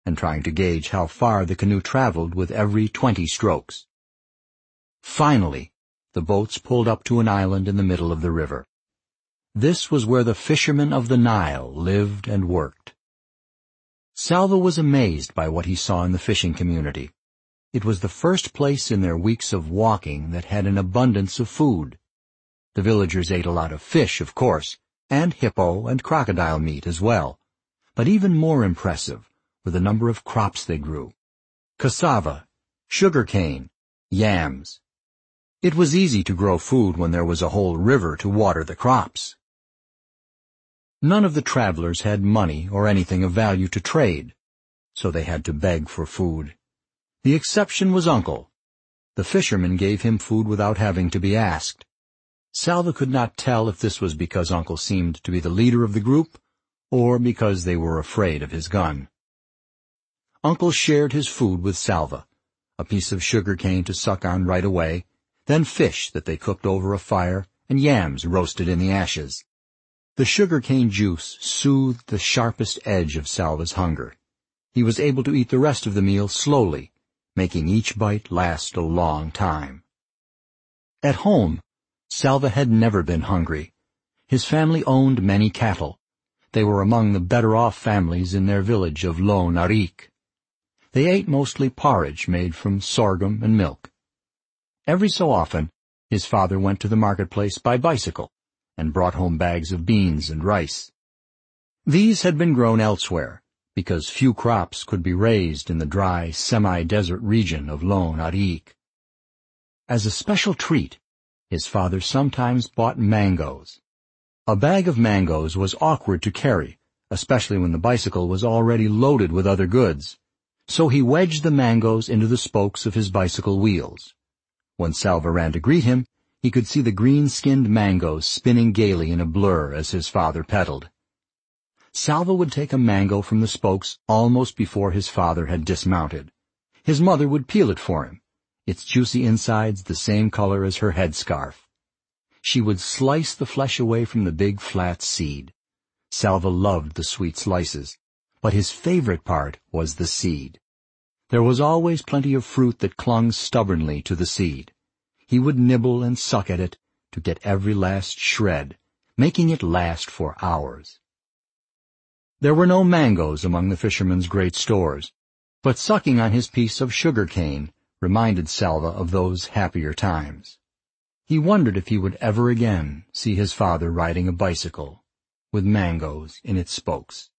and trying to gauge how far the canoe traveled with every 20 strokes. Finally, the boats pulled up to an island in the middle of the river. This was where the fishermen of the Nile lived and worked. Salva was amazed by what he saw in the fishing community. It was the first place in their weeks of walking that had an abundance of food. The villagers ate a lot of fish, of course, and hippo and crocodile meat as well. But even more impressive were the number of crops they grew: cassava, sugar cane, yams. It was easy to grow food when there was a whole river to water the crops. None of the travelers had money or anything of value to trade, so they had to beg for food. The exception was Uncle. The fishermen gave him food without having to be asked. Salva could not tell if this was because Uncle seemed to be the leader of the group, or because they were afraid of his gun. Uncle shared his food with Salva, a piece of sugar cane to suck on right away, then fish that they cooked over a fire, and yams roasted in the ashes. The sugar cane juice soothed the sharpest edge of Salva's hunger. He was able to eat the rest of the meal slowly, making each bite last a long time. At home, Salva had never been hungry. His family owned many cattle. They were among the better-off families in their village of Lone Arik. They ate mostly porridge made from sorghum and milk. Every so often, his father went to the marketplace by bicycle and brought home bags of beans and rice. These had been grown elsewhere, because few crops could be raised in the dry, semi-desert region of Lone Arik. As a special treat, his father sometimes bought mangoes. A bag of mangoes was awkward to carry, especially when the bicycle was already loaded with other goods, so he wedged the mangoes into the spokes of his bicycle wheels. When Salva ran to greet him, he could see the green-skinned mangoes spinning gaily in a blur as his father pedaled. Salva would take a mango from the spokes almost before his father had dismounted. His mother would peel it for him, its juicy insides the same color as her headscarf. She would slice the flesh away from the big flat seed. Salva loved the sweet slices, but his favorite part was the seed. There was always plenty of fruit that clung stubbornly to the seed. He would nibble and suck at it to get every last shred, making it last for hours. There were no mangoes among the fisherman's great stores, but sucking on his piece of sugar cane reminded Salva of those happier times. He wondered if he would ever again see his father riding a bicycle with mangoes in its spokes.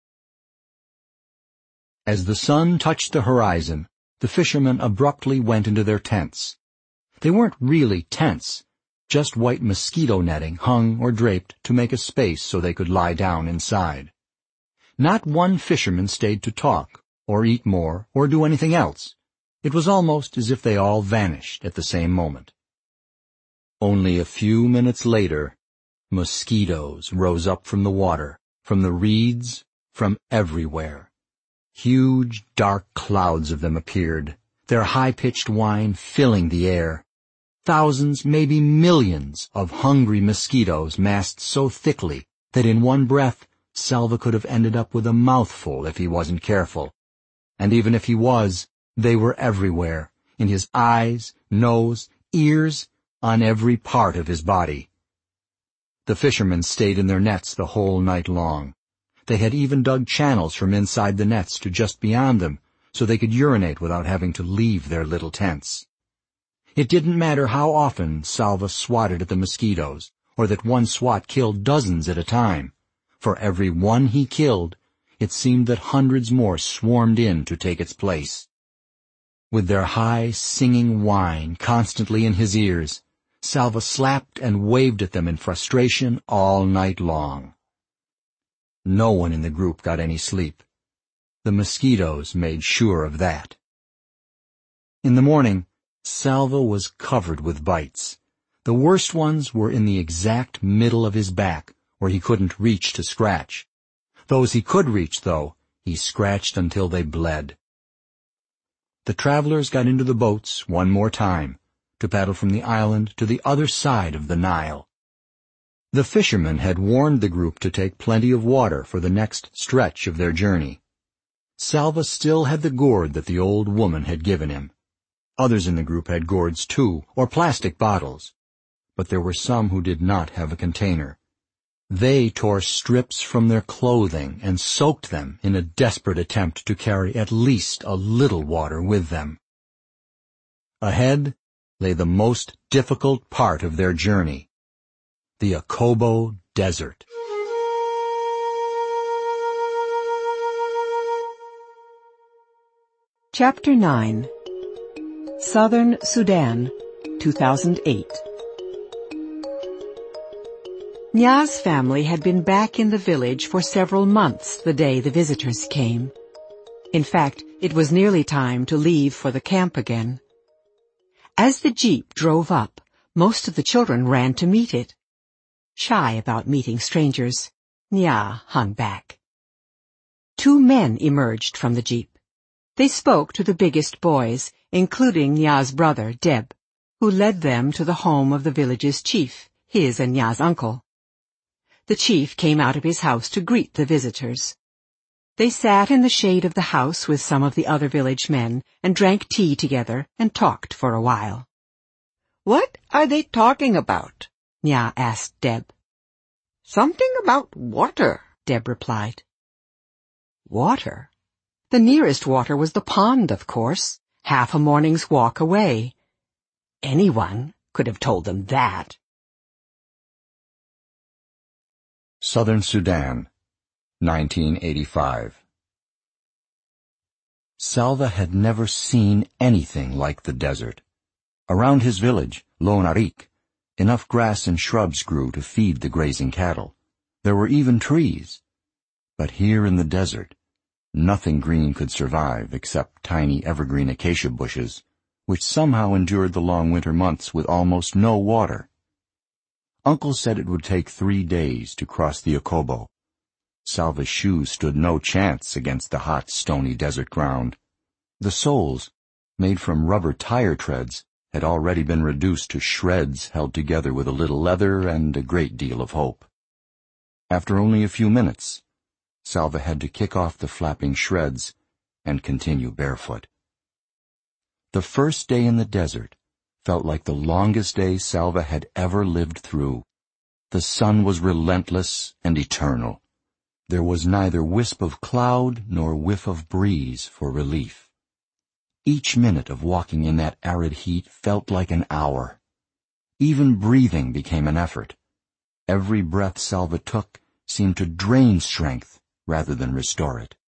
As the sun touched the horizon, the fishermen abruptly went into their tents. They weren't really tents, just white mosquito netting hung or draped to make a space so they could lie down inside. Not one fisherman stayed to talk, or eat more, or do anything else. It was almost as if they all vanished at the same moment. Only a few minutes later, mosquitoes rose up from the water, from the reeds, from everywhere. Huge, dark clouds of them appeared, their high-pitched whine filling the air. Thousands, maybe millions, of hungry mosquitoes massed so thickly that in one breath Salva could have ended up with a mouthful if he wasn't careful. And even if he was, they were everywhere, in his eyes, nose, ears, on every part of his body. The fishermen stayed in their nets the whole night long. They had even dug channels from inside the nets to just beyond them, so they could urinate without having to leave their little tents. It didn't matter how often Salva swatted at the mosquitoes, or that one swat killed dozens at a time. For every one he killed, it seemed that hundreds more swarmed in to take its place. With their high, singing whine constantly in his ears, Salva slapped and waved at them in frustration all night long. No one in the group got any sleep. The mosquitoes made sure of that. In the morning, Salva was covered with bites. The worst ones were in the exact middle of his back, where he couldn't reach to scratch. Those he could reach, though, he scratched until they bled. The travelers got into the boats one more time, to paddle from the island to the other side of the Nile. The fishermen had warned the group to take plenty of water for the next stretch of their journey. Salva still had the gourd that the old woman had given him. Others in the group had gourds too, or plastic bottles. But there were some who did not have a container. They tore strips from their clothing and soaked them in a desperate attempt to carry at least a little water with them. Ahead lay the most difficult part of their journey, the Akobo Desert. Chapter 9. Southern Sudan, 2008. Nya's family had been back in the village for several months the day the visitors came. In fact, it was nearly time to leave for the camp again. As the jeep drove up, most of the children ran to meet it. Shy about meeting strangers, Nya hung back. Two men emerged from the jeep. They spoke to the biggest boys, including Nya's brother, Deb, who led them to the home of the village's chief, his and Nya's uncle. The chief came out of his house to greet the visitors. They sat in the shade of the house with some of the other village men and drank tea together and talked for a while. "What are they talking about?" Nya asked Deb. "Something about water," Deb replied. Water? The nearest water was the pond, of course, half a morning's walk away. Anyone could have told them that. Southern Sudan, 1985. Salva had never seen anything like the desert. Around his village, Lon Arik, enough grass and shrubs grew to feed the grazing cattle. There were even trees. But here in the desert, nothing green could survive except tiny evergreen acacia bushes, which somehow endured the long winter months with almost no water. Uncle said it would take 3 days to cross the Akobo. Salva's shoes stood no chance against the hot, stony desert ground. The soles, made from rubber tire treads, had already been reduced to shreds held together with a little leather and a great deal of hope. After only a few minutes, Salva had to kick off the flapping shreds and continue barefoot. The first day in the desert felt like the longest day Salva had ever lived through. The sun was relentless and eternal. There was neither wisp of cloud nor whiff of breeze for relief. Each minute of walking in that arid heat felt like an hour. Even breathing became an effort. Every breath Salva took seemed to drain strength rather than restore it.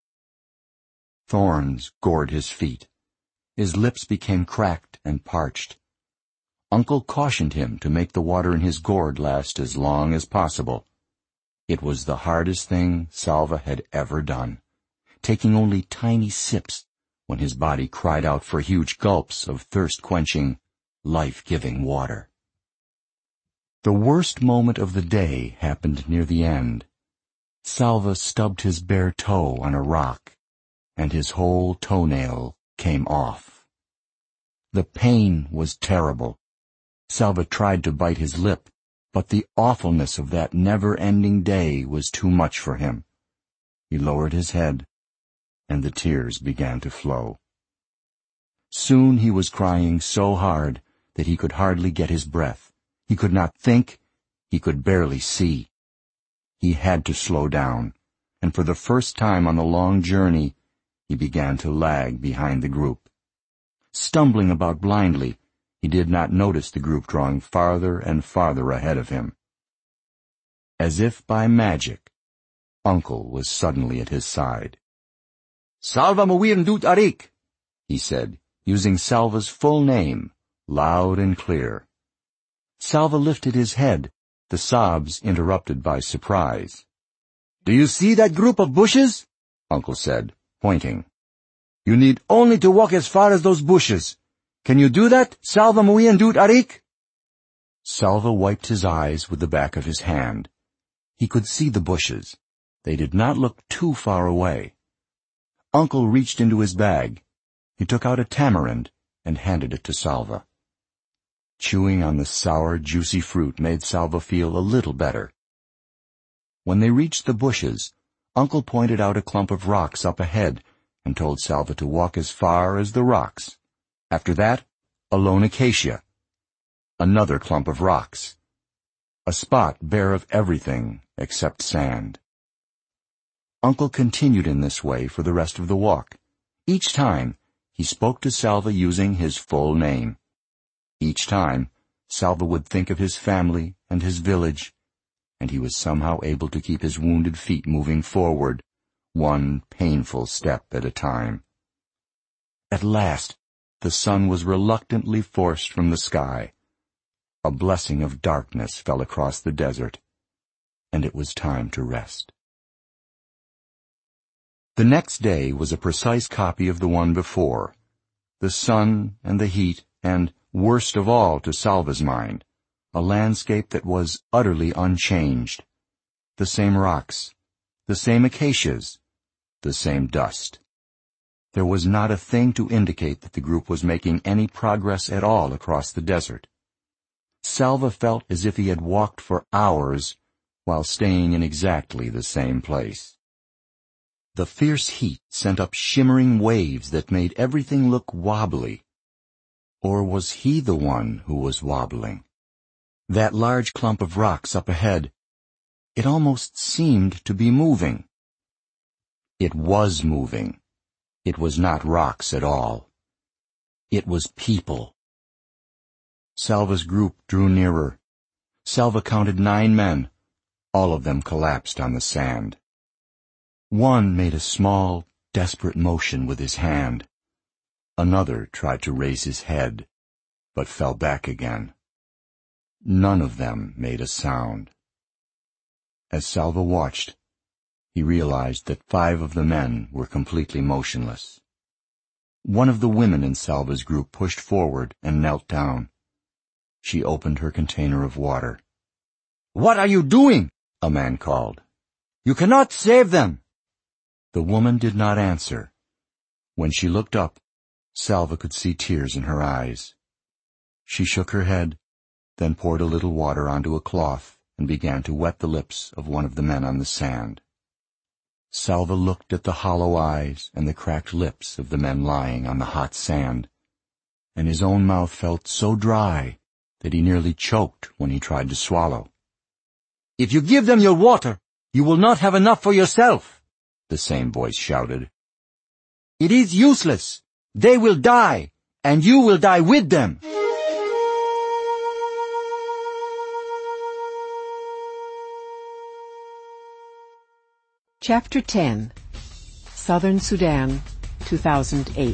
Thorns gored his feet. His lips became cracked and parched. Uncle cautioned him to make the water in his gourd last as long as possible. It was the hardest thing Salva had ever done, taking only tiny sips when his body cried out for huge gulps of thirst-quenching, life-giving water. The worst moment of the day happened near the end. Salva stubbed his bare toe on a rock, and his whole toenail came off. The pain was terrible. Salva tried to bite his lip, but the awfulness of that never-ending day was too much for him. He lowered his head, and the tears began to flow. Soon he was crying so hard that he could hardly get his breath. He could not think, he could barely see. He had to slow down, and for the first time on the long journey, he began to lag behind the group. Stumbling about blindly, he did not notice the group drawing farther and farther ahead of him. As if by magic, Uncle was suddenly at his side. "Salva Muir Dut Arik," he said, using Salva's full name, loud and clear. Salva lifted his head, the sobs interrupted by surprise. "Do you see that group of bushes?" Uncle said, pointing. "You need only to walk as far as those bushes. Can you do that, Salva Muir Dut Arik?" Salva wiped his eyes with the back of his hand. He could see the bushes. They did not look too far away. Uncle reached into his bag. He took out a tamarind and handed it to Salva. Chewing on the sour, juicy fruit made Salva feel a little better. When they reached the bushes, Uncle pointed out a clump of rocks up ahead and told Salva to walk as far as the rocks. After that, a lone acacia. Another clump of rocks. A spot bare of everything except sand. Uncle continued in this way for the rest of the walk. Each time, he spoke to Salva using his full name. Each time, Salva would think of his family and his village, and he was somehow able to keep his wounded feet moving forward, one painful step at a time. At last, the sun was reluctantly forced from the sky. A blessing of darkness fell across the desert, and it was time to rest. The next day was a precise copy of the one before. The sun and the heat, and, worst of all to Salva's mind, a landscape that was utterly unchanged. The same rocks, the same acacias, the same dust. There was not a thing to indicate that the group was making any progress at all across the desert. Salva felt as if he had walked for hours while staying in exactly the same place. The fierce heat sent up shimmering waves that made everything look wobbly. Or was he the one who was wobbling? That large clump of rocks up ahead, it almost seemed to be moving. It was moving. It was not rocks at all. It was people. Salva's group drew nearer. Salva counted 9 men. All of them collapsed on the sand. One made a small, desperate motion with his hand. Another tried to raise his head, but fell back again. None of them made a sound. As Salva watched, he realized that 5 of the men were completely motionless. One of the women in Salva's group pushed forward and knelt down. She opened her container of water. "What are you doing?" a man called. "You cannot save them." The woman did not answer. When she looked up, Salva could see tears in her eyes. She shook her head, then poured a little water onto a cloth and began to wet the lips of one of the men on the sand. Salva looked at the hollow eyes and the cracked lips of the men lying on the hot sand, and his own mouth felt so dry that he nearly choked when he tried to swallow. "If you give them your water, you will not have enough for yourself," the same voice shouted. "It is useless. They will die, and you will die with them." Chapter 10. Southern Sudan, 2008.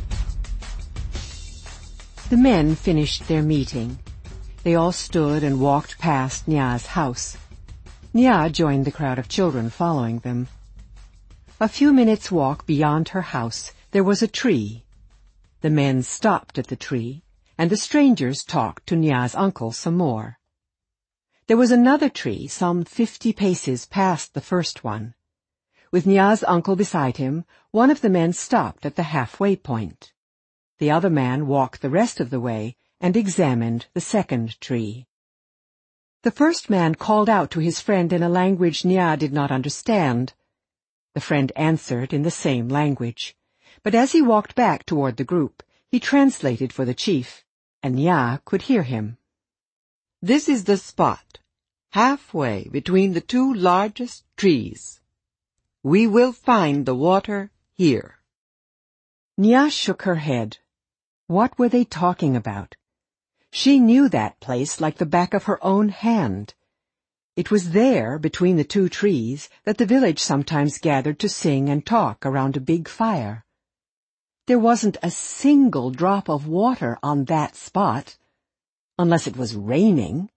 The men finished their meeting. They all stood and walked past Nya's house. Nya joined the crowd of children following them. A few minutes' walk beyond her house, there was a tree. The men stopped at the tree, and the strangers talked to Nya's uncle some more. There was another tree some 50 paces past the first one. With Nya's uncle beside him, one of the men stopped at the halfway point. The other man walked the rest of the way and examined the second tree. The first man called out to his friend in a language Nya did not understand. The friend answered in the same language, but as he walked back toward the group, he translated for the chief, and Nya could hear him. "This is the spot, halfway between the 2 largest trees. We will find the water here." Nya shook her head. What were they talking about? She knew that place like the back of her own hand. It was there, between the 2 trees, that the village sometimes gathered to sing and talk around a big fire. There wasn't a single drop of water on that spot, unless it was raining.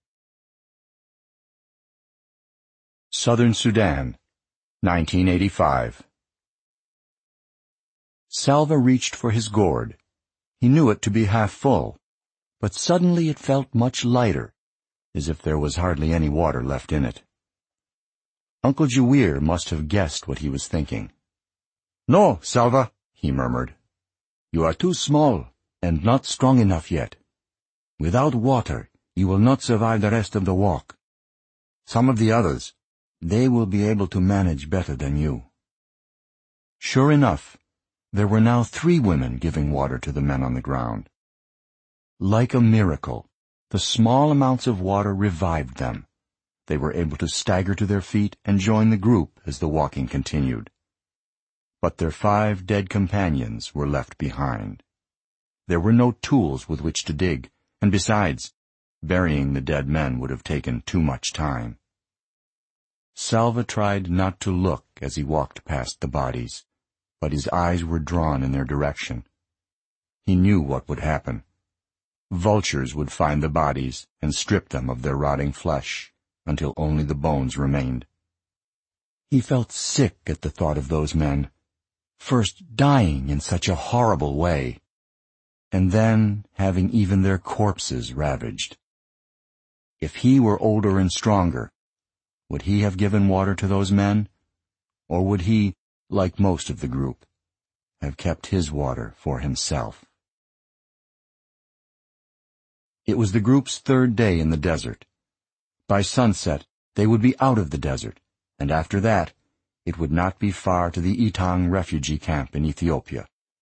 Southern Sudan, 1985. Salva reached for his gourd. He knew it to be half full, but suddenly it felt much lighter, as if there was hardly any water left in it. Uncle Juir must have guessed what he was thinking. "No, Salva," he murmured. "You are too small and not strong enough yet. Without water, you will not survive the rest of the walk. Some of the others, they will be able to manage better than you." Sure enough, There were now 3 women giving water to the men on the ground. Like a miracle, the small amounts of water revived them. They were able to stagger to their feet and join the group as the walking continued. But their 5 dead companions were left behind. There were no tools with which to dig, and besides, burying the dead men would have taken too much time. Salva tried not to look as he walked past the bodies, but his eyes were drawn in their direction. He knew what would happen. Vultures would find the bodies and strip them of their rotting flesh until only the bones remained. He felt sick at the thought of those men, first dying in such a horrible way, and then having even their corpses ravaged. If he were older and stronger, would he have given water to those men, or would he, like most of the group, have kept his water for himself? It was the group's 3rd day in the desert. By sunset, they would be out of the desert, and after that, it would not be far to the Etang refugee camp in Ethiopia.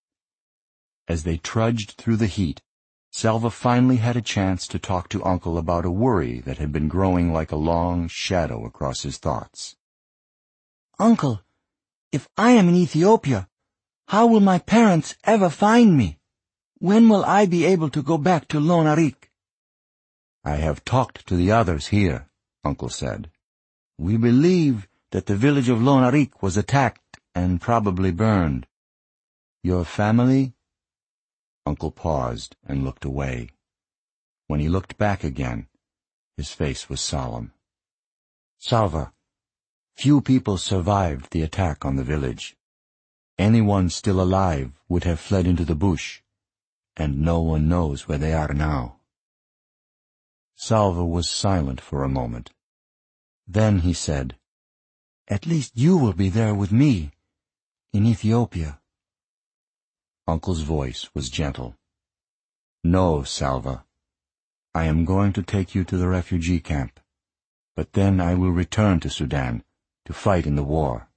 As they trudged through the heat, Salva finally had a chance to talk to Uncle about a worry that had been growing like a long shadow across his thoughts. "Uncle, if I am in Ethiopia, how will my parents ever find me? When will I be able to go back to Lon Arik?" "I have talked to the others here," Uncle said. "We believe that the village of Lon Arik was attacked and probably burned. Your family?" Uncle paused and looked away. When he looked back again, his face was solemn. "Salva, few people survived the attack on the village. Anyone still alive would have fled into the bush, and no one knows where they are now." Salva was silent for a moment. Then he said, "At least you will be there with me, in Ethiopia." Uncle's voice was gentle. "No, Salva. I am going to take you to the refugee camp, but then I will return to Sudan to fight in the war."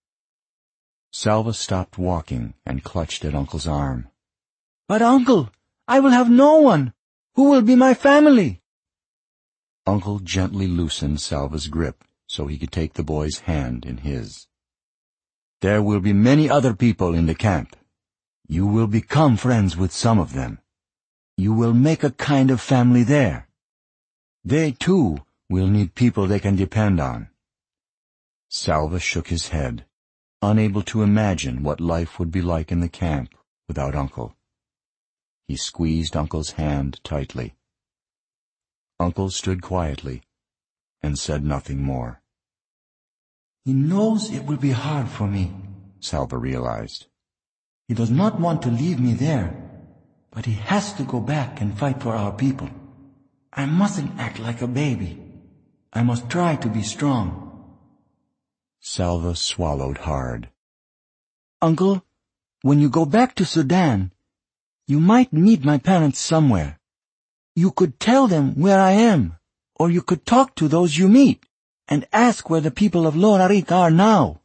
Salva stopped walking and clutched at Uncle's arm. "But Uncle, I will have no one. Who will be my family?" Uncle gently loosened Salva's grip so he could take the boy's hand in his. "There will be many other people in the camp. You will become friends with some of them. You will make a kind of family there. They, too, will need people they can depend on." Salva shook his head, unable to imagine what life would be like in the camp without Uncle. He squeezed Uncle's hand tightly. Uncle stood quietly and said nothing more. "He knows it will be hard for me," Salva realized. "He does not want to leave me there, but he has to go back and fight for our people. I mustn't act like a baby. I must try to be strong." Salva swallowed hard. "Uncle, when you go back to Sudan, you might meet my parents somewhere. You could tell them where I am, or you could talk to those you meet and ask where the people of Lon Arik are now."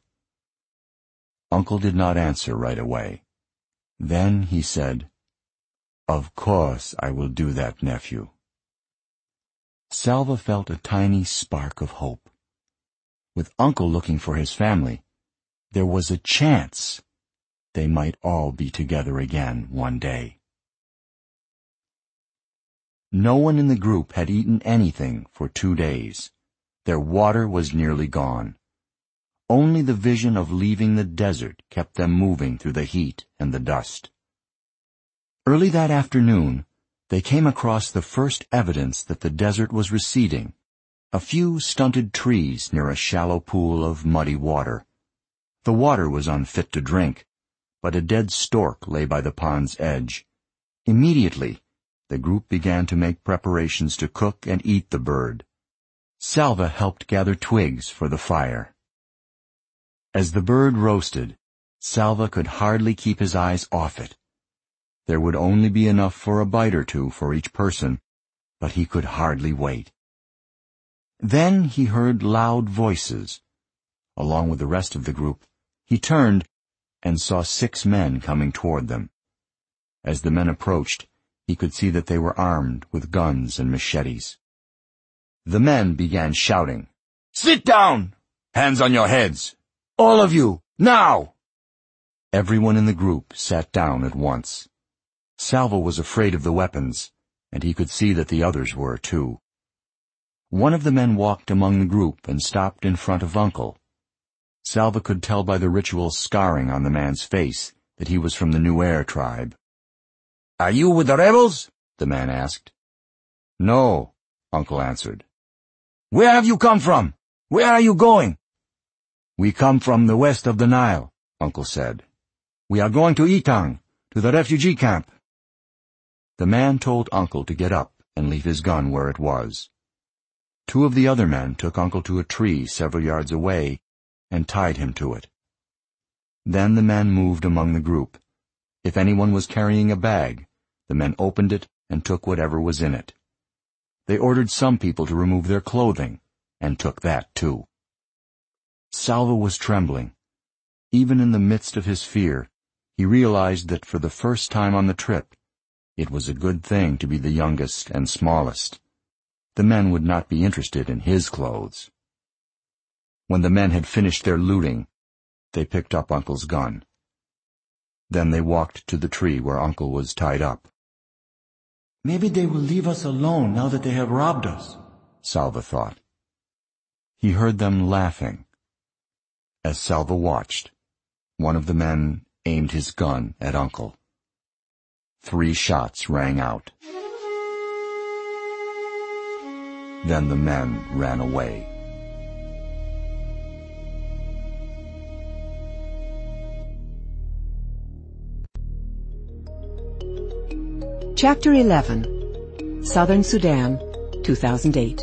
Uncle did not answer right away. Then he said, "Of course I will do that, nephew." Salva felt a tiny spark of hope. With Uncle looking for his family, there was a chance they might all be together again one day. No one in the group had eaten anything for 2 days. Their water was nearly gone. Only the vision of leaving the desert kept them moving through the heat and the dust. Early that afternoon, they came across the first evidence that the desert was receding, a few stunted trees near a shallow pool of muddy water. The water was unfit to drink, but a dead stork lay by the pond's edge. Immediately, the group began to make preparations to cook and eat the bird. Salva helped gather twigs for the fire. As the bird roasted, Salva could hardly keep his eyes off it. There would only be enough for a bite or two for each person, but he could hardly wait. Then he heard loud voices. Along with the rest of the group, he turned and saw 6 men coming toward them. As the men approached, he could see that they were armed with guns and machetes. The men began shouting, "Sit down! Hands on your heads! All of you, now!" Everyone in the group sat down at once. Salvo was afraid of the weapons, and he could see that the others were too. One of the men walked among the group and stopped in front of Uncle. Salvo could tell by the ritual scarring on the man's face that he was from the Nuer tribe. "Are you with the rebels?" the man asked. "No," Uncle answered. "Where have you come from? Where are you going?" "We come from the west of the Nile," Uncle said. "We are going to Etang, to the refugee camp." The man told Uncle to get up and leave his gun where it was. 2 of the other men took Uncle to a tree several yards away and tied him to it. Then the men moved among the group. If anyone was carrying a bag, the men opened it and took whatever was in it. They ordered some people to remove their clothing, and took that too. Salvo was trembling. Even in the midst of his fear, he realized that for the first time on the trip, it was a good thing to be the youngest and smallest. The men would not be interested in his clothes. When the men had finished their looting, they picked up Uncle's gun. Then they walked to the tree where Uncle was tied up. "Maybe they will leave us alone now that they have robbed us," Salvo thought. He heard them laughing. As Salvo watched, one of the men aimed his gun at Uncle. 3 shots rang out. Then the men ran away. Chapter 11. Southern Sudan, 2008.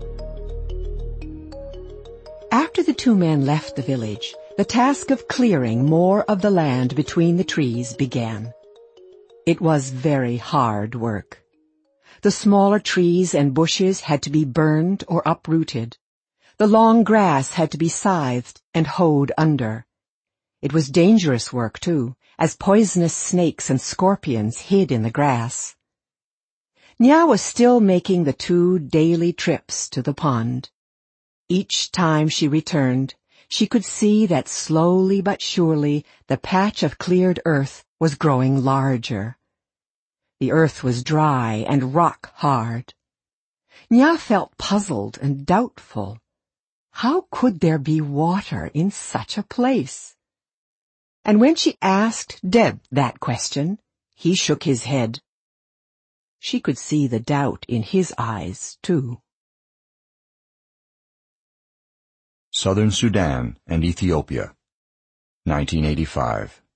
After the 2 men left the village, the task of clearing more of the land between the trees began. It was very hard work. The smaller trees and bushes had to be burned or uprooted. The long grass had to be scythed and hoed under. It was dangerous work, too, as poisonous snakes and scorpions hid in the grass. Nya was still making the 2 daily trips to the pond. Each time she returned, she could see that slowly but surely the patch of cleared earth was growing larger. The earth was dry and rock hard. Nya felt puzzled and doubtful. How could there be water in such a place? And when she asked Deb that question, he shook his head. She could see the doubt in his eyes, too. Southern Sudan and Ethiopia, 1985.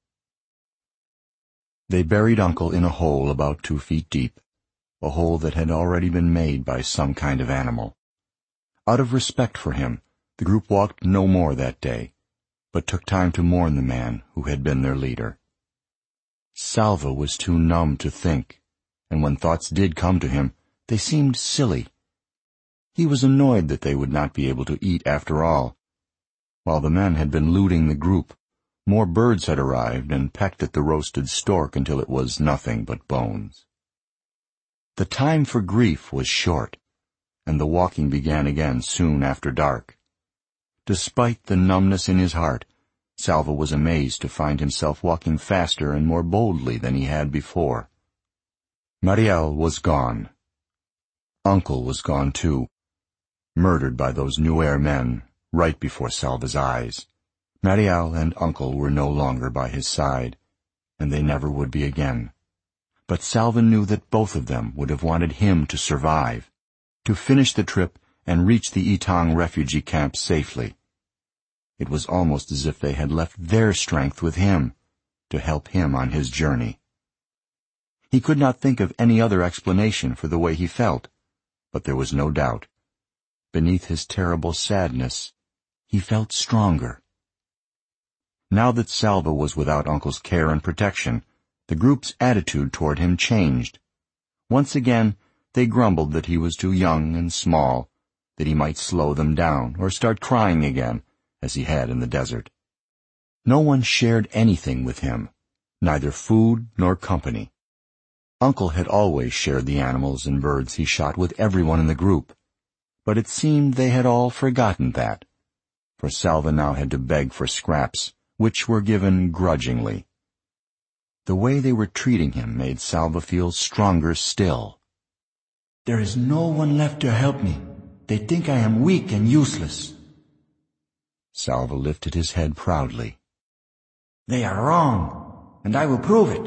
They buried Uncle in a hole about 2 feet deep, a hole that had already been made by some kind of animal. Out of respect for him, the group walked no more that day, but took time to mourn the man who had been their leader. Salvo was too numb to think, and when thoughts did come to him, they seemed silly. He was annoyed that they would not be able to eat after all. While the men had been looting the group, more birds had arrived and pecked at the roasted stork until it was nothing but bones. The time for grief was short, and the walking began again soon after dark. Despite the numbness in his heart, Salvo was amazed to find himself walking faster and more boldly than he had before. Mariel was gone. Uncle was gone too, murdered by those Nuer men right before Salvo's eyes. Mariel and Uncle were no longer by his side, and they never would be again. But Salvo knew that both of them would have wanted him to survive, to finish the trip and reach the Etang refugee camp safely. It was almost as if they had left their strength with him, to help him on his journey. He could not think of any other explanation for the way he felt, but there was no doubt. Beneath his terrible sadness, he felt stronger. Now that Salvo was without Uncle's care and protection, the group's attitude toward him changed. Once again, they grumbled that he was too young and small, that he might slow them down or start crying again, as he had in the desert. No one shared anything with him, neither food nor company. Uncle had always shared the animals and birds he shot with everyone in the group, but it seemed they had all forgotten that, for Salva now had to beg for scraps, which were given grudgingly. The way they were treating him made Salva feel stronger still. There is no one left to help me. They think I am weak and useless. Salva lifted his head proudly. They are wrong, and I will prove it.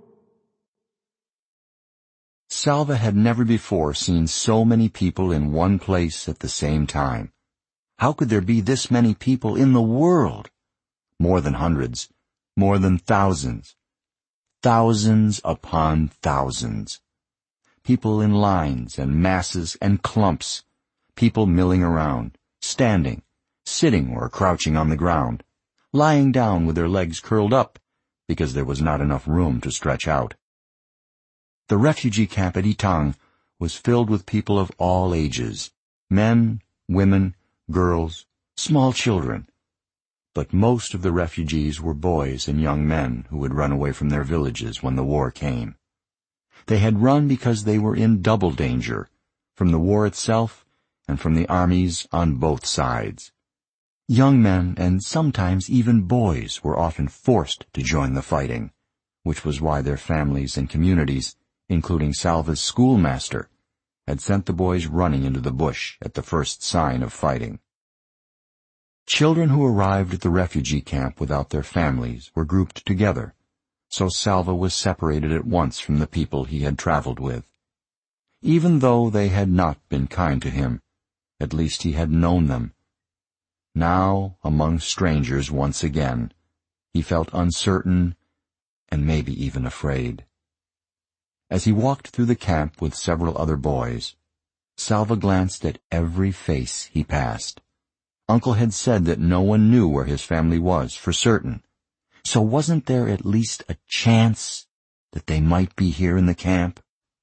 Salva had never before seen so many people in one place at the same time. How could there be this many people in the world? More than hundreds, more than thousands. Thousands upon thousands. People in lines and masses and clumps. People milling around, standing, sitting or crouching on the ground, lying down with their legs curled up because there was not enough room to stretch out. The refugee camp at Etang was filled with people of all ages, men, women, girls, small children. But most of the refugees were boys and young men who had run away from their villages when the war came. They had run because they were in double danger, from the war itself and from the armies on both sides. Young men and sometimes even boys were often forced to join the fighting, which was why their families and communities, including Salva's schoolmaster, had sent the boys running into the bush at the first sign of fighting. Children who arrived at the refugee camp without their families were grouped together, so Salva was separated at once from the people he had traveled with. Even though they had not been kind to him, at least he had known them. Now, among strangers once again, he felt uncertain and maybe even afraid. As he walked through the camp with several other boys, Salva glanced at every face he passed. Uncle had said that no one knew where his family was for certain, so wasn't there at least a chance that they might be here in the camp?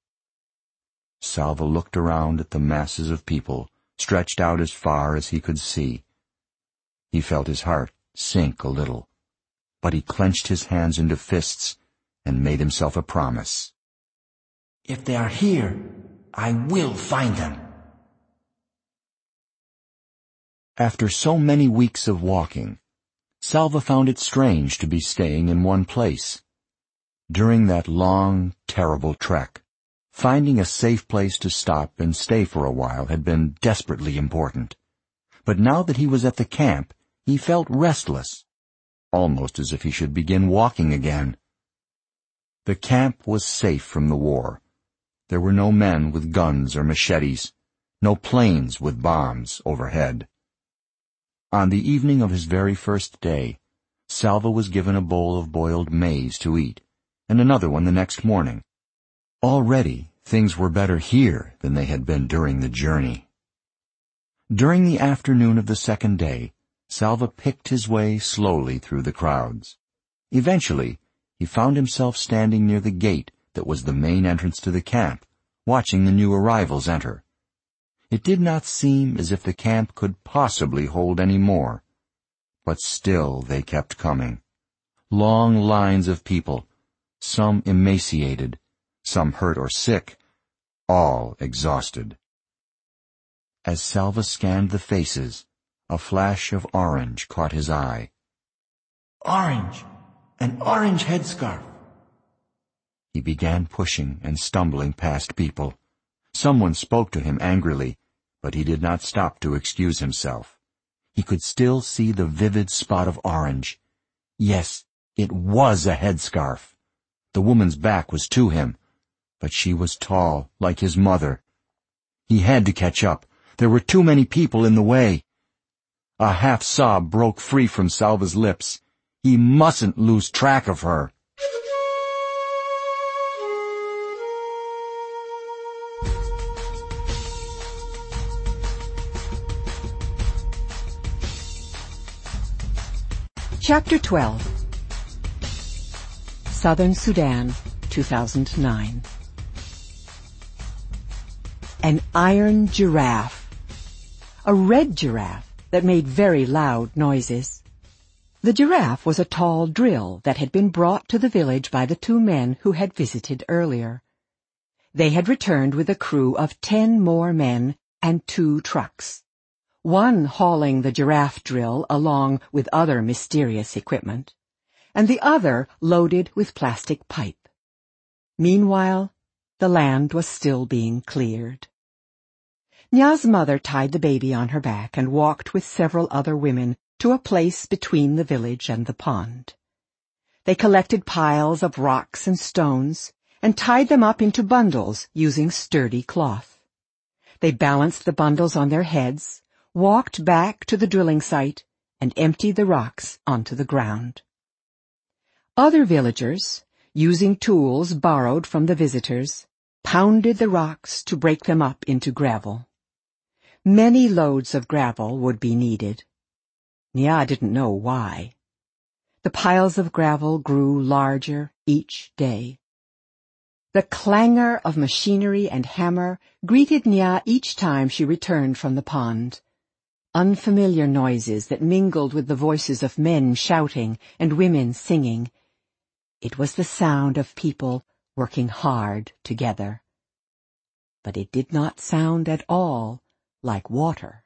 Salva looked around at the masses of people stretched out as far as he could see. He felt his heart sink a little, but he clenched his hands into fists and made himself a promise. If they are here, I will find them. After so many weeks of walking, Salva found it strange to be staying in one place. During that long, terrible trek, finding a safe place to stop and stay for a while had been desperately important. But now that he was at the camp, he felt restless, almost as if he should begin walking again. The camp was safe from the war. There were no men with guns or machetes, no planes with bombs overhead. On the evening of his very first day, Salva was given a bowl of boiled maize to eat, and another one the next morning. Already, things were better here than they had been during the journey. During the afternoon of the second day, Salva picked his way slowly through the crowds. Eventually, he found himself standing near the gate that was the main entrance to the camp, watching the new arrivals enter. It did not seem as if the camp could possibly hold any more. But still they kept coming. Long lines of people, some emaciated, some hurt or sick, all exhausted. As Salva scanned the faces, a flash of orange caught his eye. Orange! An orange headscarf! He began pushing and stumbling past people. Someone spoke to him angrily, but he did not stop to excuse himself. He could still see the vivid spot of orange. Yes, it was a headscarf. The woman's back was to him, but she was tall, like his mother. He had to catch up. There were too many people in the way. A half-sob broke free from Salva's lips. He mustn't lose track of her. Chapter 12. Southern Sudan, 2009. An iron giraffe. A red giraffe that made very loud noises. The giraffe was a tall drill that had been brought to the village by the two men who had visited earlier. They had returned with a crew of 10 more men and 2 trucks, one hauling the giraffe drill along with other mysterious equipment, and the other loaded with plastic pipe. Meanwhile, the land was still being cleared. Nya's mother tied the baby on her back and walked with several other women to a place between the village and the pond. They collected piles of rocks and stones and tied them up into bundles using sturdy cloth. They balanced the bundles on their heads, walked back to the drilling site, and emptied the rocks onto the ground. Other villagers, using tools borrowed from the visitors, pounded the rocks to break them up into gravel. Many loads of gravel would be needed. Nya didn't know why. The piles of gravel grew larger each day. The clangor of machinery and hammer greeted Nya each time she returned from the pond. Unfamiliar noises that mingled with the voices of men shouting and women singing. It was the sound of people working hard together. But it did not sound at all like water.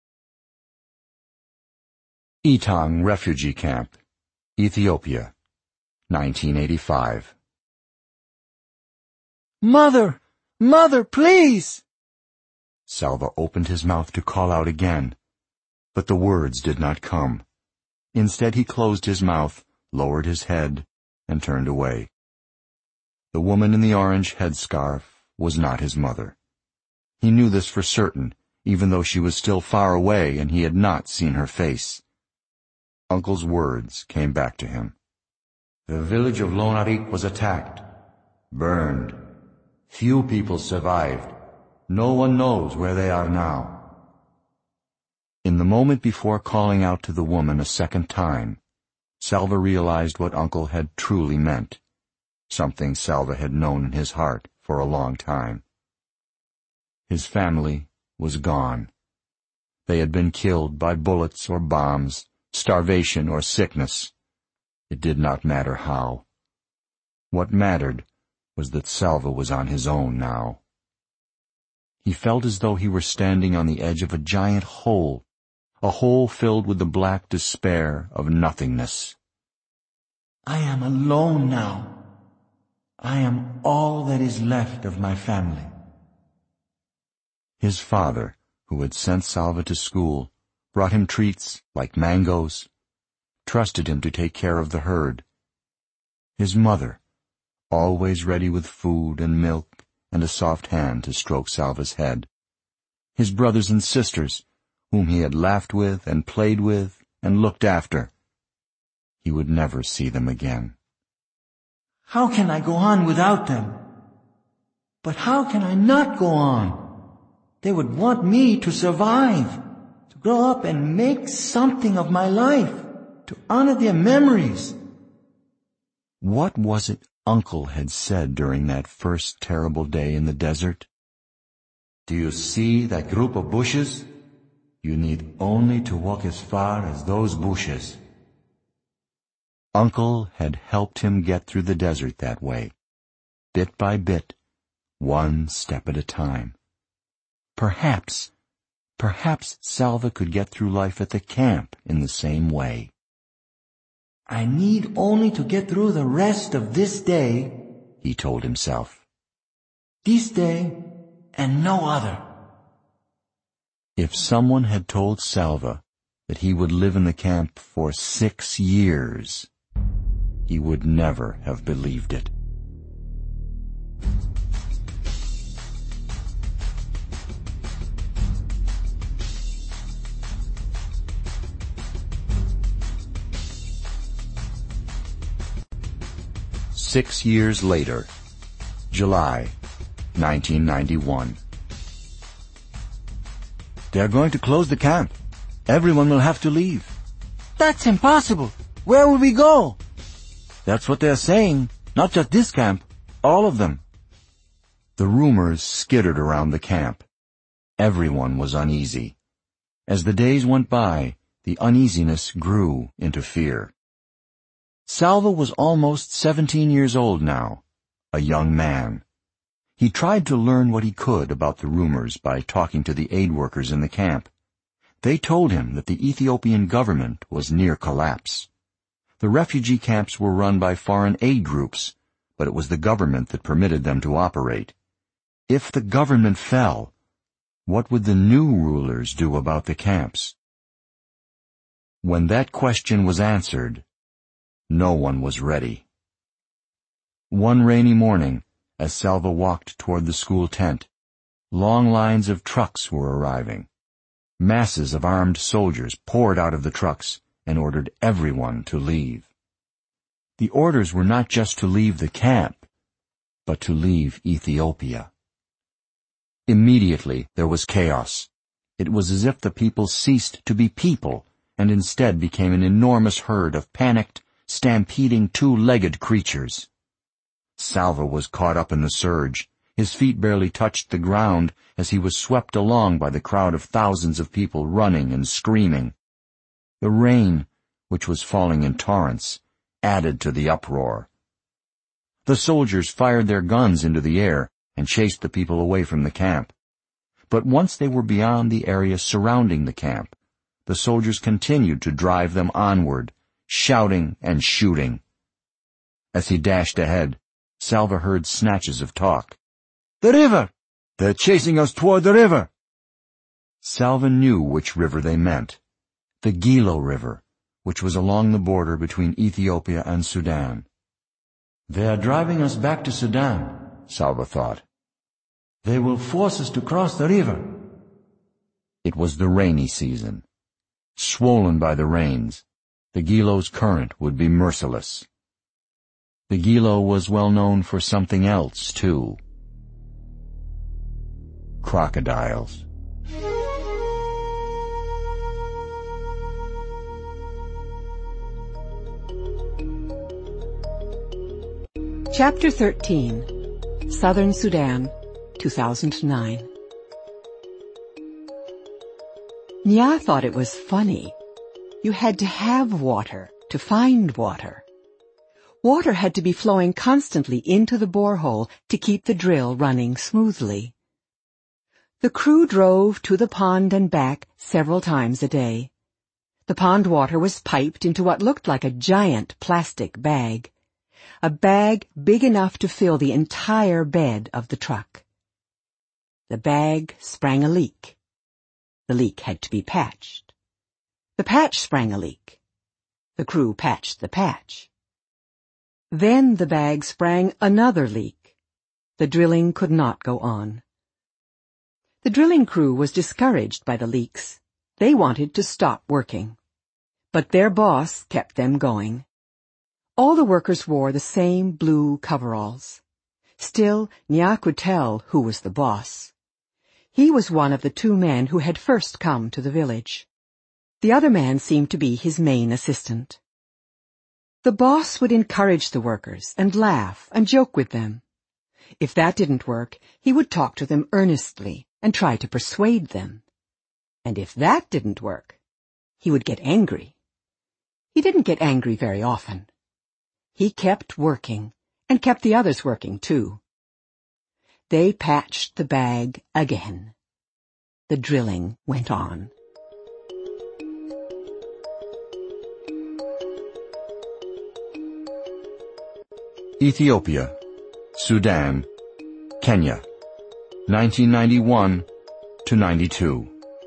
Etang Refugee Camp, Ethiopia, 1985. Mother! Mother, please! Salva opened his mouth to call out again, but the words did not come. Instead, he closed his mouth, lowered his head, and turned away. The woman in the orange headscarf was not his mother. He knew this for certain, even though she was still far away and he had not seen her face. Uncle's words came back to him. The village of Lonarik was attacked, burned. Few people survived. No one knows where they are now. In the moment before calling out to the woman a second time, Salva realized what Uncle had truly meant, something Salva had known in his heart for a long time. His family was gone. They had been killed by bullets or bombs, starvation or sickness. It did not matter how. What mattered was that Salva was on his own now. He felt as though he were standing on the edge of a giant hole, a hole filled with the black despair of nothingness. I am alone now. I am all that is left of my family. His father, who had sent Salva to school, brought him treats like mangoes, trusted him to take care of the herd. His mother, always ready with food and milk and a soft hand to stroke Salva's head. His brothers and sisters, whom he had laughed with and played with and looked after. He would never see them again. How can I go on without them? But how can I not go on? They would want me to survive, to grow up and make something of my life, to honor their memories. What was it Uncle had said during that first terrible day in the desert? Do you see that group of bushes? You need only to walk as far as those bushes. Uncle had helped him get through the desert that way, bit by bit, one step at a time. Perhaps Salva could get through life at the camp in the same way. I need only to get through the rest of this day, he told himself. This day and no other. If someone had told Salva that he would live in the camp for 6 years, he would never have believed it. Six years later, July 1991. They are going to close the camp. Everyone will have to leave. That's impossible. Where will we go? That's what they're saying. Not just this camp. All of them. The rumors skittered around the camp. Everyone was uneasy. As the days went by, the uneasiness grew into fear. Salva was almost 17 years old now, a young man. He tried to learn what he could about the rumors by talking to the aid workers in the camp. They told him that the Ethiopian government was near collapse. The refugee camps were run by foreign aid groups, but it was the government that permitted them to operate. If the government fell, what would the new rulers do about the camps? When that question was answered, no one was ready. One rainy morning, as Salva walked toward the school tent, long lines of trucks were arriving. Masses of armed soldiers poured out of the trucks and ordered everyone to leave. The orders were not just to leave the camp, but to leave Ethiopia. Immediately there was chaos. It was as if the people ceased to be people and instead became an enormous herd of panicked, stampeding two-legged creatures. Salva was caught up in the surge. His feet barely touched the ground as he was swept along by the crowd of thousands of people running and screaming. The rain, which was falling in torrents, added to the uproar. The soldiers fired their guns into the air and chased the people away from the camp. But once they were beyond the area surrounding the camp, the soldiers continued to drive them onward, shouting and shooting. As he dashed ahead, Salva heard snatches of talk. "The river! They're chasing us toward the river!" Salva knew which river they meant. The Gilo River, which was along the border between Ethiopia and Sudan. They are driving us back to Sudan, Salva thought. They will force us to cross the river. It was the rainy season. Swollen by the rains, the Gilo's current would be merciless. The Gilo was well known for something else, too. Crocodiles. Chapter 13. Southern Sudan, 2009. Nya thought it was funny. You had to have water to find water. Water had to be flowing constantly into the borehole to keep the drill running smoothly. The crew drove to the pond and back several times a day. The pond water was piped into what looked like a giant plastic bag. A bag big enough to fill the entire bed of the truck. The bag sprang a leak. The leak had to be patched. The patch sprang a leak. The crew patched the patch. Then the bag sprang another leak. The drilling could not go on. The drilling crew was discouraged by the leaks. They wanted to stop working. But their boss kept them going. All the workers wore the same blue coveralls. Still, Nya could tell who was the boss. He was one of the two men who had first come to the village. The other man seemed to be his main assistant. The boss would encourage the workers and laugh and joke with them. If that didn't work, he would talk to them earnestly and try to persuade them. And if that didn't work, he would get angry. He didn't get angry very often. He kept working and kept the others working too. They patched the bag again. The drilling went on. Ethiopia, Sudan, Kenya, 1991 to 92.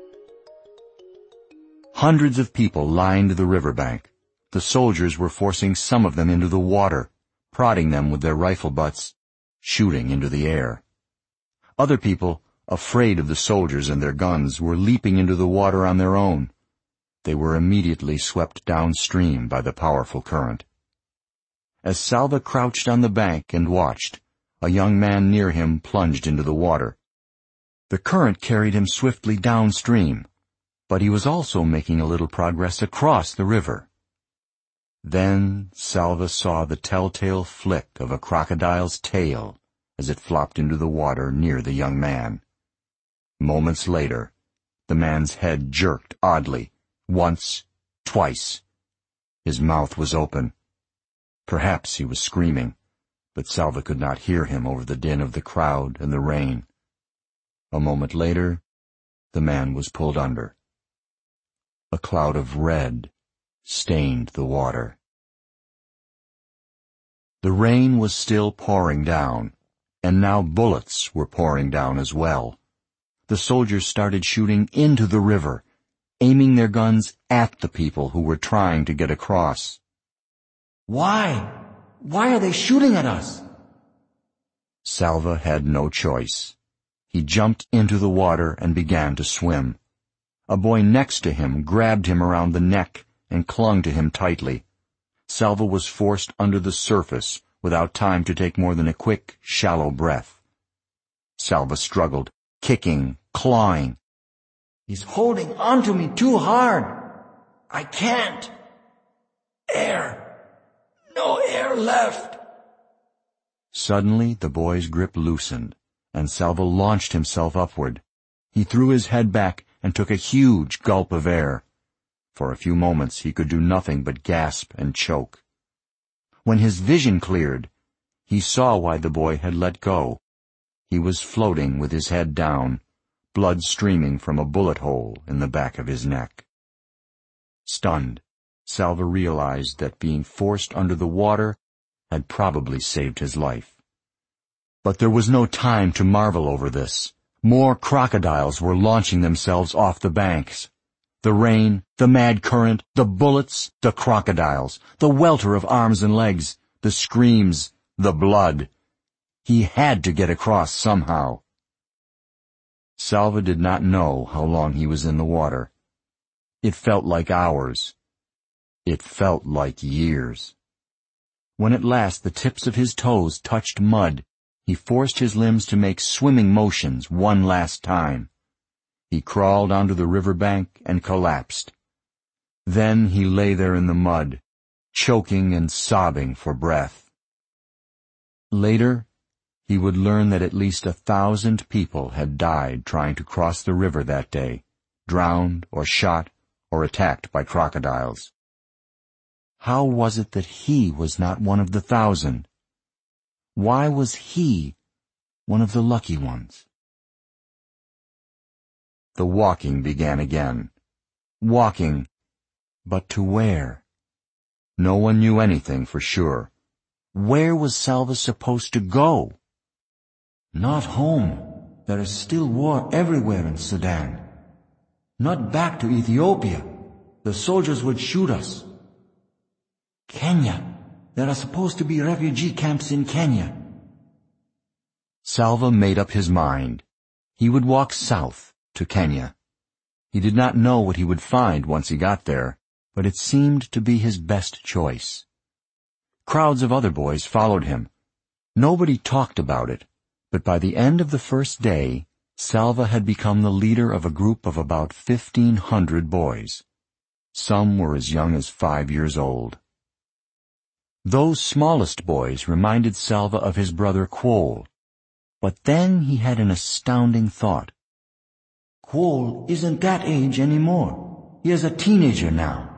Hundreds of people lined the riverbank. The soldiers were forcing some of them into the water, prodding them with their rifle butts, shooting into the air. Other people, afraid of the soldiers and their guns, were leaping into the water on their own. They were immediately swept downstream by the powerful current. As Salva crouched on the bank and watched, a young man near him plunged into the water. The current carried him swiftly downstream, but he was also making a little progress across the river. Then Salva saw the telltale flick of a crocodile's tail as it flopped into the water near the young man. Moments later, the man's head jerked oddly, Once, twice. His mouth was open. Perhaps he was screaming, but Salva could not hear him over the din of the crowd and the rain. A moment later, the man was pulled under. A cloud of red stained the water. The rain was still pouring down, and now bullets were pouring down as well. The soldiers started shooting into the river, aiming their guns at the people who were trying to get across. Why? Why are they shooting at us? Salva had no choice. He jumped into the water and began to swim. A boy next to him grabbed him around the neck and clung to him tightly. Salva was forced under the surface without time to take more than a quick, shallow breath. Salva struggled, kicking, clawing. He's holding onto me too hard. I can't. Air. No air left. Suddenly, the boy's grip loosened, and Salva launched himself upward. He threw his head back and took a huge gulp of air. For a few moments he could do nothing but gasp and choke. When his vision cleared, he saw why the boy had let go. He was floating with his head down, blood streaming from a bullet hole in the back of his neck. Stunned, Salva realized that being forced under the water had probably saved his life. But there was no time to marvel over this. More crocodiles were launching themselves off the banks. The rain, the mad current, the bullets, the crocodiles, the welter of arms and legs, the screams, the blood. He had to get across somehow. Salva did not know how long he was in the water. It felt like hours. It felt like years. When at last the tips of his toes touched mud, he forced his limbs to make swimming motions one last time. He crawled onto the river bank and collapsed. Then he lay there in the mud, choking and sobbing for breath. Later, he would learn that at least 1,000 people had died trying to cross the river that day, drowned or shot or attacked by crocodiles. How was it that he was not one of the 1,000? Why was he one of the lucky ones? The walking began again. Walking, but to where? No one knew anything for sure. Where was Salva supposed to go? Not home. There is still war everywhere in Sudan. Not back to Ethiopia. The soldiers would shoot us. Kenya. There are supposed to be refugee camps in Kenya. Salva made up his mind. He would walk south to Kenya. He did not know what he would find once he got there, but it seemed to be his best choice. Crowds of other boys followed him. Nobody talked about it, but by the end of the first day, Salva had become the leader of a group of about 1,500 boys. Some were as young as 5 years old. Those smallest boys reminded Salva of his brother Quol. But then he had an astounding thought. Quol isn't that age anymore. He is a teenager now.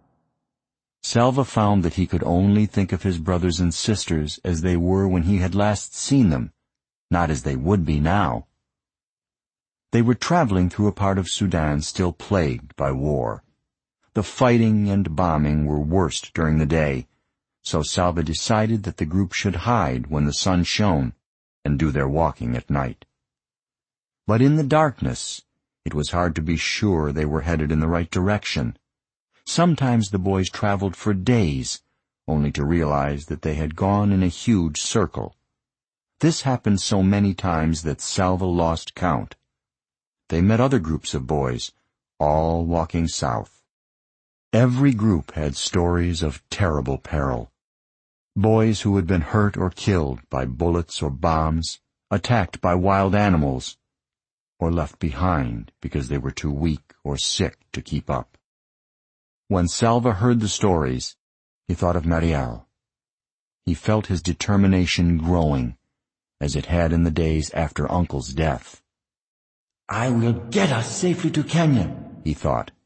Salva found that he could only think of his brothers and sisters as they were when he had last seen them, not as they would be now. They were traveling through a part of Sudan still plagued by war. The fighting and bombing were worst during the day, so Salva decided that the group should hide when the sun shone and do their walking at night. But in the darkness, it was hard to be sure they were headed in the right direction. Sometimes the boys traveled for days, only to realize that they had gone in a huge circle. This happened so many times that Salva lost count. They met other groups of boys, all walking south. Every group had stories of terrible peril. Boys who had been hurt or killed by bullets or bombs, attacked by wild animals, or left behind because they were too weak or sick to keep up. When Salva heard the stories, he thought of Mariel. He felt his determination growing, as it had in the days after Uncle's death. I will get us safely to Kenya, he thought.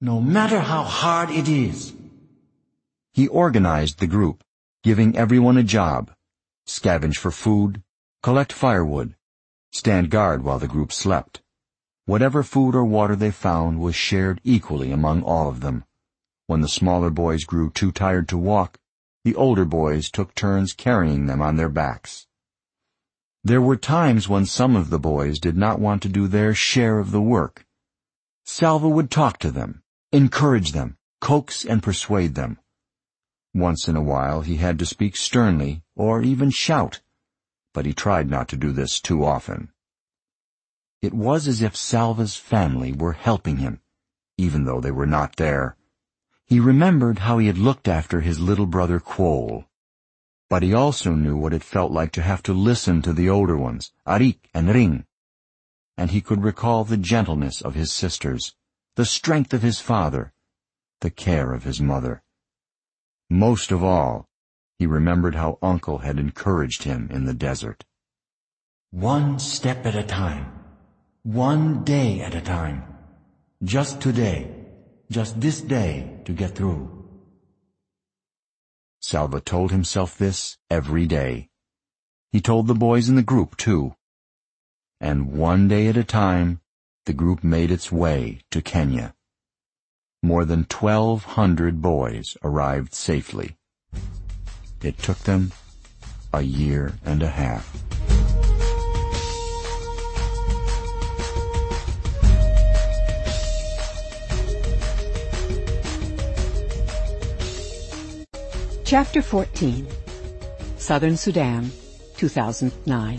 no matter how hard it is. He organized the group, giving everyone a job: scavenge for food, collect firewood, stand guard while the group slept. Whatever food or water they found was shared equally among all of them. When the smaller boys grew too tired to walk, the older boys took turns carrying them on their backs. There were times when some of the boys did not want to do their share of the work. Salva would talk to them, encourage them, coax and persuade them. Once in a while he had to speak sternly or even shout, but he tried not to do this too often. It was as if Salva's family were helping him, even though they were not there. He remembered how he had looked after his little brother Quol. But he also knew what it felt like to have to listen to the older ones, Arik and Ring. And he could recall the gentleness of his sisters, the strength of his father, the care of his mother. Most of all, he remembered how Uncle had encouraged him in the desert. One step at a time. One day at a time. Just today. Just this day to get through. Salva told himself this every day. He told the boys in the group, too. And one day at a time, the group made its way to Kenya. More than 1,200 boys arrived safely. It took them a year and a half. Chapter 14. Southern Sudan, 2009.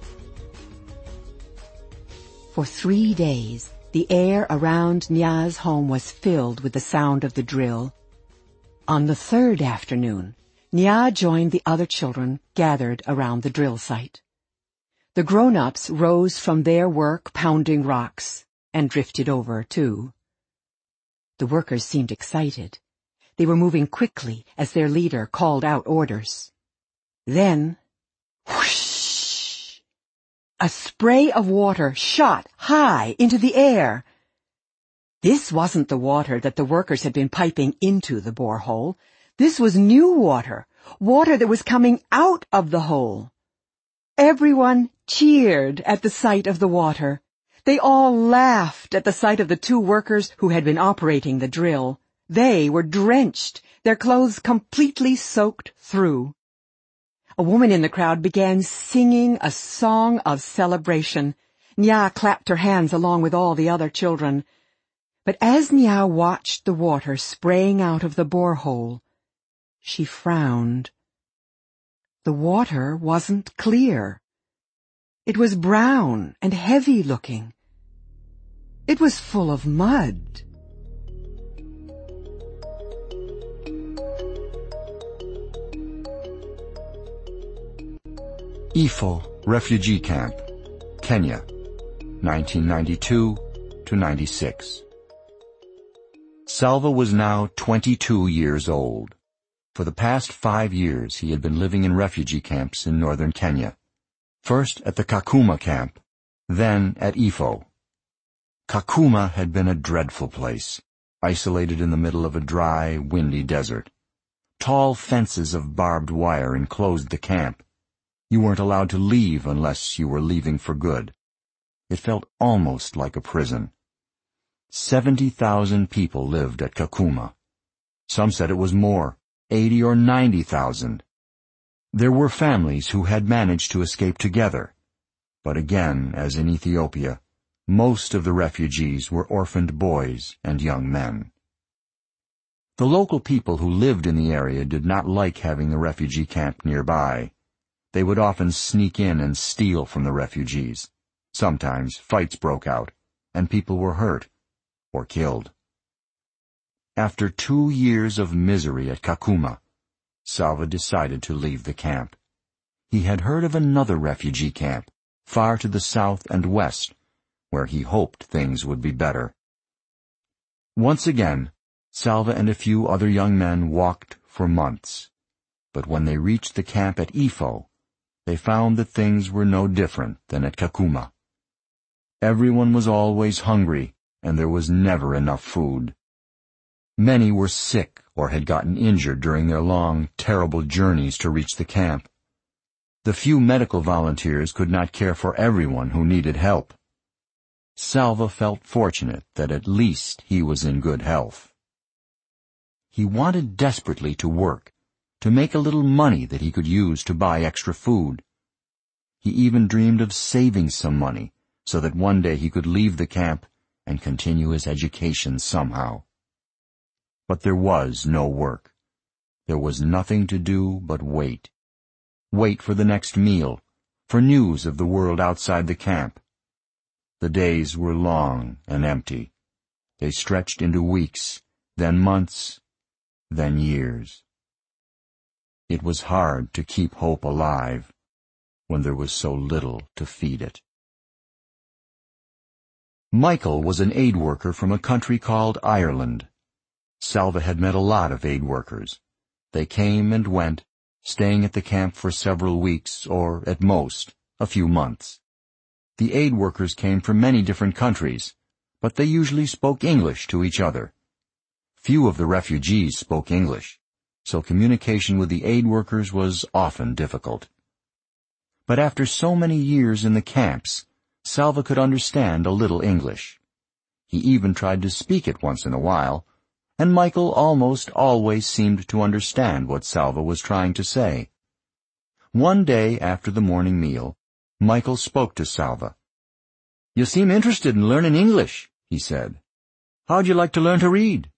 For 3 days, the air around Nya's home was filled with the sound of the drill. On the third afternoon, Nya joined the other children gathered around the drill site. The grown-ups rose from their work pounding rocks and drifted over, too. The workers seemed excited. They were moving quickly as their leader called out orders. Then, whoosh! A spray of water shot high into the air. This wasn't the water that the workers had been piping into the borehole. This was new water, water that was coming out of the hole. Everyone cheered at the sight of the water. They all laughed at the sight of the 2 workers who had been operating the drill. They were drenched, their clothes completely soaked through. A woman in the crowd began singing a song of celebration. Nya clapped her hands along with all the other children. But as Nya watched the water spraying out of the borehole, she frowned. The water wasn't clear. It was brown and heavy-looking. It was full of mud. Ifo Refugee Camp, Kenya, 1992 to 96. Salva was now 22 years old. For the past 5 years he had been living in refugee camps in northern Kenya. First at the Kakuma camp, then at Ifo. Kakuma had been a dreadful place, isolated in the middle of a dry, windy desert. Tall fences of barbed wire enclosed the camp. You weren't allowed to leave unless you were leaving for good. It felt almost like a prison. 70,000 people lived at Kakuma. Some said it was more, 80 or 90,000. There were families who had managed to escape together. But again, as in Ethiopia, most of the refugees were orphaned boys and young men. The local people who lived in the area did not like having the refugee camp nearby. They would often sneak in and steal from the refugees. Sometimes fights broke out, and people were hurt or killed. After 2 years of misery at Kakuma, Salva decided to leave the camp. He had heard of another refugee camp, far to the south and west, where he hoped things would be better. Once again, Salva and a few other young men walked for months. But when they reached the camp at Ifo, they found that things were no different than at Kakuma. Everyone was always hungry, and there was never enough food. Many were sick or had gotten injured during their long, terrible journeys to reach the camp. The few medical volunteers could not care for everyone who needed help. Salva felt fortunate that at least he was in good health. He wanted desperately to work, to make a little money that he could use to buy extra food. He even dreamed of saving some money so that one day he could leave the camp and continue his education somehow. But there was no work. There was nothing to do but wait. Wait for the next meal, for news of the world outside the camp. The days were long and empty. They stretched into weeks, then months, then years. It was hard to keep hope alive when there was so little to feed it. Michael was an aid worker from a country called Ireland. Salva had met a lot of aid workers. They came and went, staying at the camp for several weeks or, at most, a few months. The aid workers came from many different countries, but they usually spoke English to each other. Few of the refugees spoke English, so communication with the aid workers was often difficult. But after so many years in the camps, Salva could understand a little English. He even tried to speak it once in a while, and Michael almost always seemed to understand what Salva was trying to say. One day after the morning meal, Michael spoke to Salva. "You seem interested in learning English," he said. "How'd you like to learn to read?"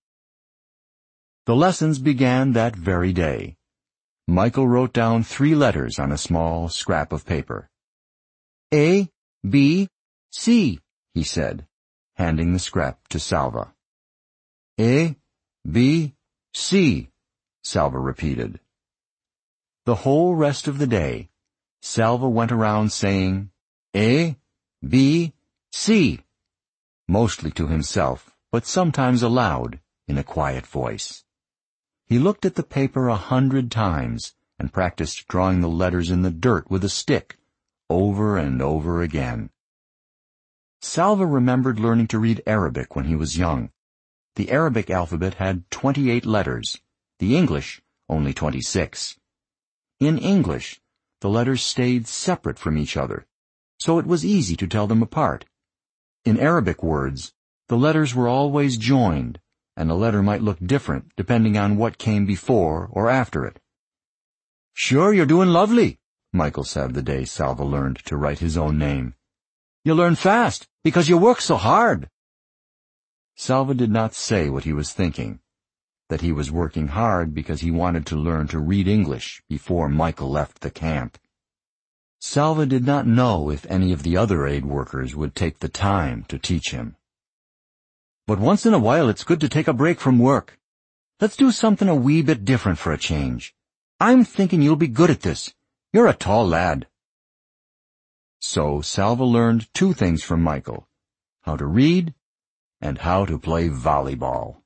The lessons began that very day. Michael wrote down 3 letters on a small scrap of paper. A, B, C, he said, handing the scrap to Salva. A, B, C, Salva repeated. The whole rest of the day, Salva went around saying, A, B, C, mostly to himself, but sometimes aloud, in a quiet voice. He looked at the paper 100 times and practiced drawing the letters in the dirt with a stick, over and over again. Salva remembered learning to read Arabic when he was young. The Arabic alphabet had 28 letters, the English only 26. In English, the letters stayed separate from each other, so it was easy to tell them apart. In Arabic words, the letters were always joined, and a letter might look different depending on what came before or after it. "Sure, you're doing lovely," Michael said the day Salva learned to write his own name. "You learn fast, because you work so hard." Salva did not say what he was thinking, that he was working hard because he wanted to learn to read English before Michael left the camp. Salva did not know if any of the other aid workers would take the time to teach him. "But once in a while it's good to take a break from work. Let's do something a wee bit different for a change. I'm thinking you'll be good at this. You're a tall lad." So Salva learned 2 things from Michael: how to read and how to play volleyball.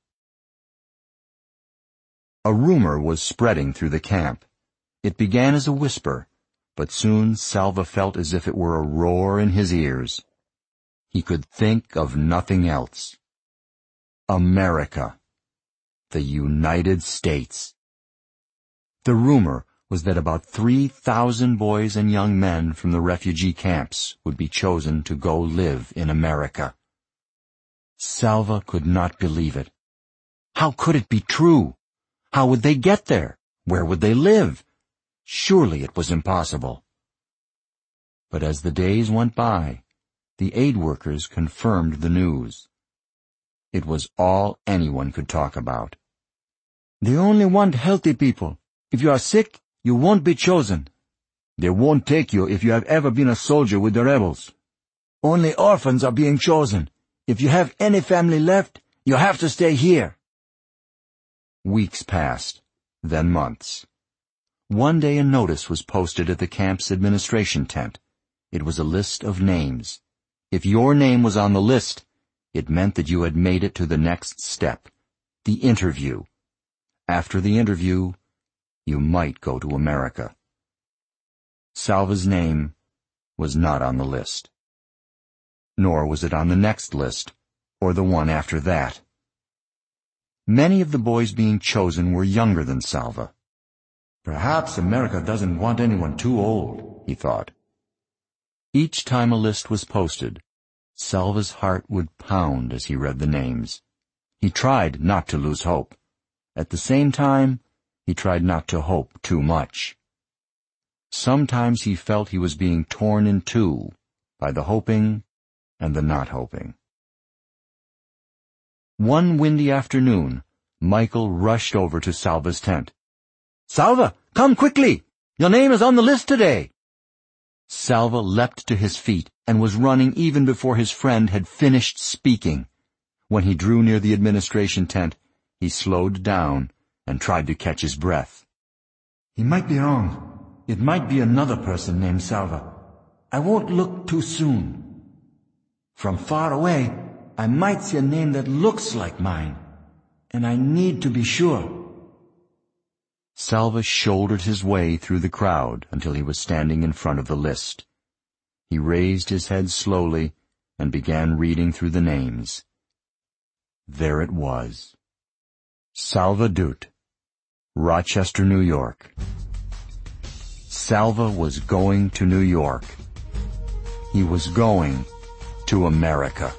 A rumor was spreading through the camp. It began as a whisper, but soon Salva felt as if it were a roar in his ears. He could think of nothing else. America. The United States. The rumor was that about 3,000 boys and young men from the refugee camps would be chosen to go live in America. Salva could not believe it. How could it be true? How would they get there? Where would they live? Surely it was impossible. But as the days went by, the aid workers confirmed the news. It was all anyone could talk about. "They only want healthy people. If you are sick, you won't be chosen. They won't take you if you have ever been a soldier with the rebels. Only orphans are being chosen. If you have any family left, you have to stay here." Weeks passed, then months. One day a notice was posted at the camp's administration tent. It was a list of names. If your name was on the list, it meant that you had made it to the next step, the interview. After the interview, you might go to America. Salva's name was not on the list. Nor was it on the next list, or the one after that. Many of the boys being chosen were younger than Salva. Perhaps America doesn't want anyone too old, he thought. Each time a list was posted, Salva's heart would pound as he read the names. He tried not to lose hope. At the same time, he tried not to hope too much. Sometimes he felt he was being torn in two by the hoping and the not hoping. One windy afternoon, Michael rushed over to Salva's tent. "Salva, come quickly! Your name is on the list today!" Salva leapt to his feet and was running even before his friend had finished speaking. When he drew near the administration tent, he slowed down and tried to catch his breath. He might be wrong. It might be another person named Salva. I won't look too soon. From far away, I might see a name that looks like mine, and I need to be sure. Salva shouldered his way through the crowd until he was standing in front of the list. He raised his head slowly and began reading through the names. There it was. Salva Dute, Rochester, New York. Salva was going to New York. He was going to America.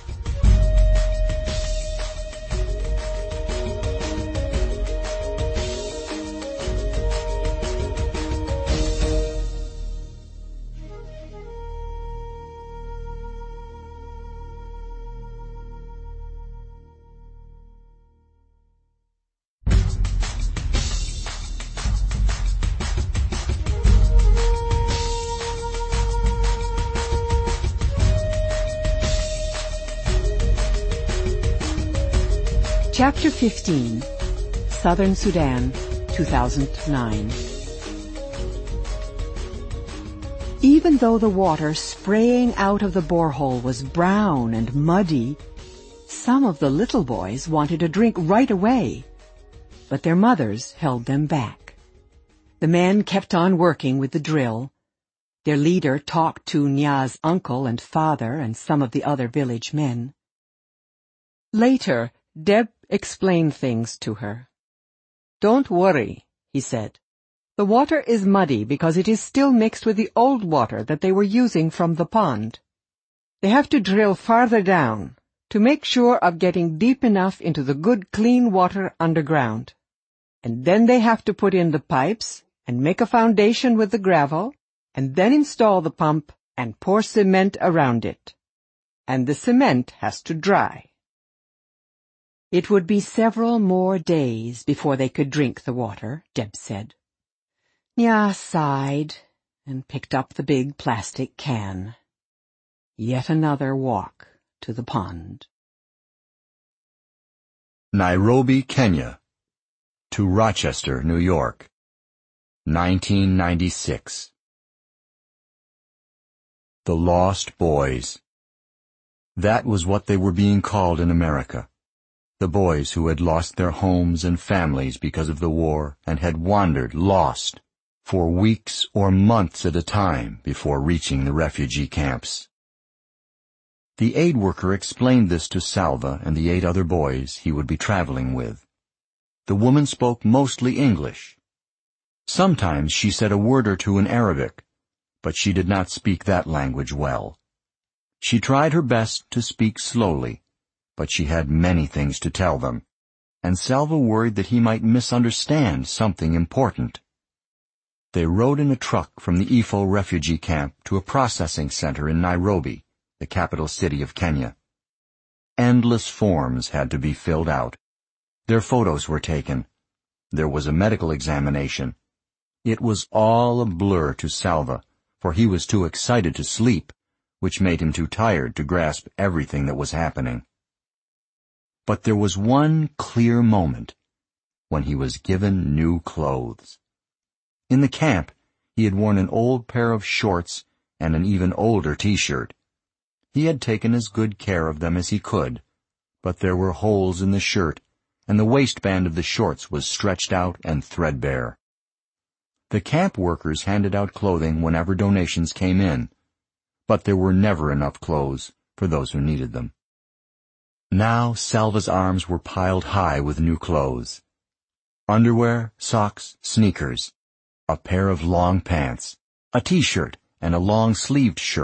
Chapter 15, Southern Sudan, 2009. Even though the water spraying out of the borehole was brown and muddy, some of the little boys wanted a drink right away, but their mothers held them back. The men kept on working with the drill. Their leader talked to Nya's uncle and father and some of the other village men. Later, Deb explained things to her. "Don't worry," he said. "The water is muddy because it is still mixed with the old water that they were using from the pond. They have to drill farther down to make sure of getting deep enough into the good clean water underground. And then they have to put in the pipes and make a foundation with the gravel, and then install the pump and pour cement around it. And the cement has to dry." It would be several more days before they could drink the water, Deb said. Nya sighed and picked up the big plastic can. Yet another walk to the pond. Nairobi, Kenya, to Rochester, New York, 1996. The Lost Boys. That was what they were being called in America. The boys who had lost their homes and families because of the war and had wandered lost for weeks or months at a time before reaching the refugee camps. The aid worker explained this to Salva and the 8 other boys he would be traveling with. The woman spoke mostly English. Sometimes she said a word or two in Arabic, but she did not speak that language well. She tried her best to speak slowly, but she had many things to tell them, and Salva worried that he might misunderstand something important. They rode in a truck from the Ifo refugee camp to a processing center in Nairobi, the capital city of Kenya. Endless forms had to be filled out. Their photos were taken. There was a medical examination. It was all a blur to Salva, for he was too excited to sleep, which made him too tired to grasp everything that was happening. But there was one clear moment, when he was given new clothes. In the camp, he had worn an old pair of shorts and an even older t-shirt. He had taken as good care of them as he could, but there were holes in the shirt, and the waistband of the shorts was stretched out and threadbare. The camp workers handed out clothing whenever donations came in, but there were never enough clothes for those who needed them. Now Salva's arms were piled high with new clothes. Underwear, socks, sneakers, a pair of long pants, a t-shirt, and a long-sleeved shirt